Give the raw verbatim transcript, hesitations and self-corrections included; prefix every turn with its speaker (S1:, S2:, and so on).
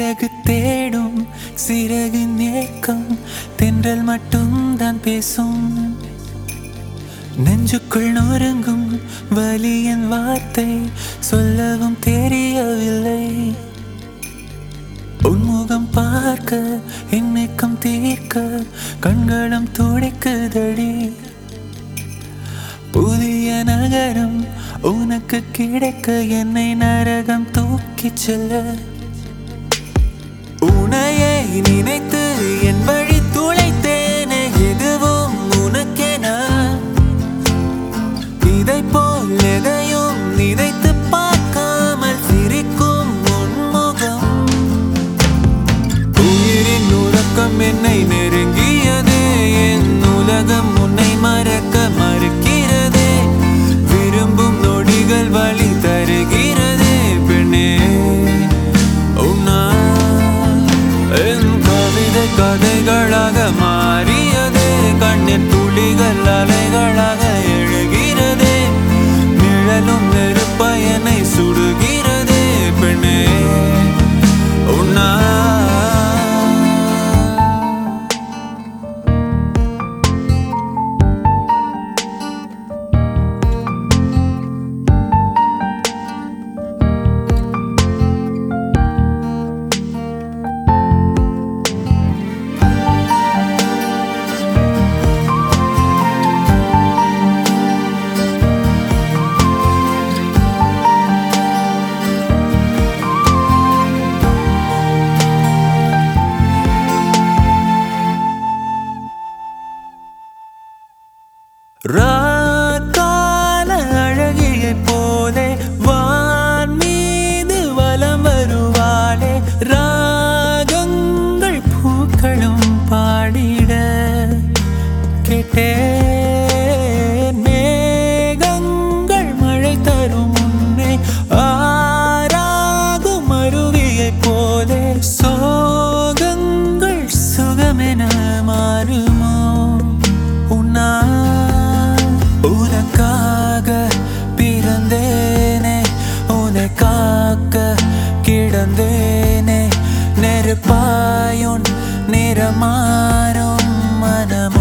S1: இறகு தேடும் சிறகு நேக்கம் தென்றல் மட்டும் தான் பேசும். நெஞ்சுக்குள் நொறுங்கும் வலியின் வார்த்தை சொல்லவும் தெரியவில்லை. உன்முகம் பார்க்க என்னைக்கும் தீர்க்க கண்களும் துடைக்குதடி. புதிய நகரம் உனக்கு கிடைக்க என்னை நரகம் தூக்கிச் செல்ல. உனையை நினைத்து என் வழி துளைத்தேனே எதுவும் உனக்கென. இதை போல் எதையும் நினைத்து பார்க்காமல் சிரிக்கும் உன்முகம். உயிரின் உறக்கம் என்னை நெருங்கியதே. என் உலகம் உன்னை மறக்க மறுக்கிறதே. விரும்பும் நொடிகள் வழி தருகிறதே பெண்ணே. உன்னால் என் கவிதை கதைகளாக மாறியதே. கண்ணின் துளிகள் அலைகளாக எழுகிறதே. நிழலும் நெருப்பயனை சுடுகிறதே பெண்ணே. உன்னால் ராக்கால அழகியைப் போலே வான் மீது வலம் வருவாளே. ராகங்கள் பூக்களும் பாடிட கேட்டேன். மேகங்கள் மழை தரும் முன்னே ஆறாகும் அருவியைப் போலே சோகங்கள் சுகமென மாறுமோ. உன்னால் உனக்காக பிறந்தேனே. உன்னை காக்க கிடந்தேனே. நெருப்பாயுன் நிறமாறும் மனமோ.